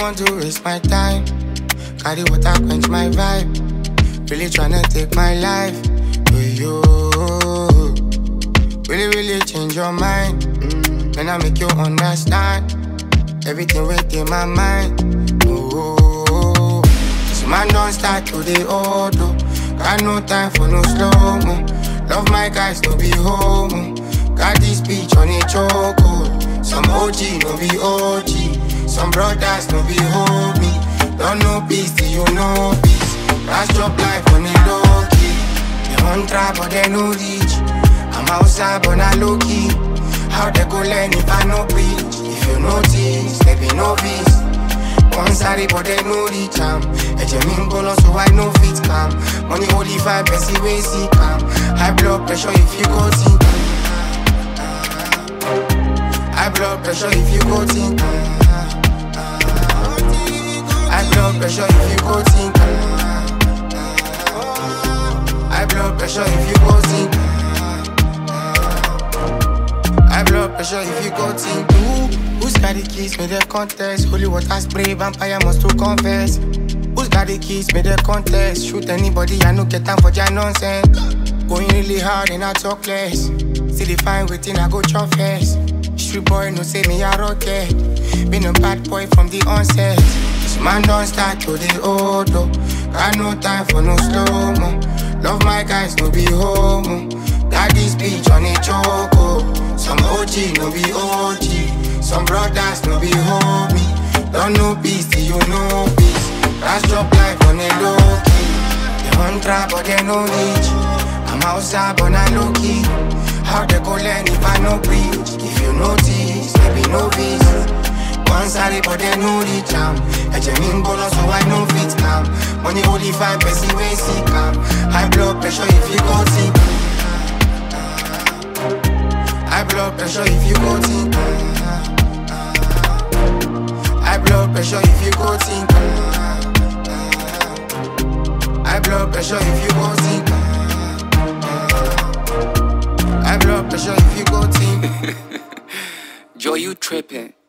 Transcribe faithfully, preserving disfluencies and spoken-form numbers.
want to waste my time. Carry water quench my vibe. Really tryna take my life with you. Really, really change your mind. Mm. Then I make you understand everything within my mind. Oh, this man don't start to the auto. Got no time for no slow-mo. Love my guys, no be homo. Got this beach on a choco. Some O G, no be O G. Some brothers, no be homie. Don't know peace till you know peace. Last drop life on a low key. They on trap but they no reach. I'm outside but not low key. How they go learn if I no preach? If you notice, they be novice. One sorry but they no reach am. Eje min bolo so I no fit calm. Money holy five Bessie way see calm. High blood pressure if you go think. High blood pressure if you go think. High blood pressure if you go think. High blood pressure if you go think. High blood pressure if you go think. Ooh, who's got the keys? Made the contest. Holy water spray, vampire must to confess. Who's got the keys? Made the contest. Shoot anybody, I no get time for your nonsense. Going really hard and I talk less. See the fine waiting, I go chop first. Street boy no say me a rocket. Been a bad boy from the onset. This man don't start to the auto. Got no time for no slow-mo. Love my guys, no be homo. Got this beach on a choco. Some O G, no be O G. Some brothers, no be homie. Don't know peace till you know peace. Last drop life on a low key. They on trap but they no reach. I'm outside but not low key. How they go learn if I no preach? If you notice, they be novice. One sorry but they no reach am. Eje min bolo so I no fit calm. Money only five Bessie way see calm. High blood pressure if you go think. High blood pressure if you go think. High blood pressure if you go think. High blood pressure if you go think. High blood pressure if you go think. Joe, you tripping.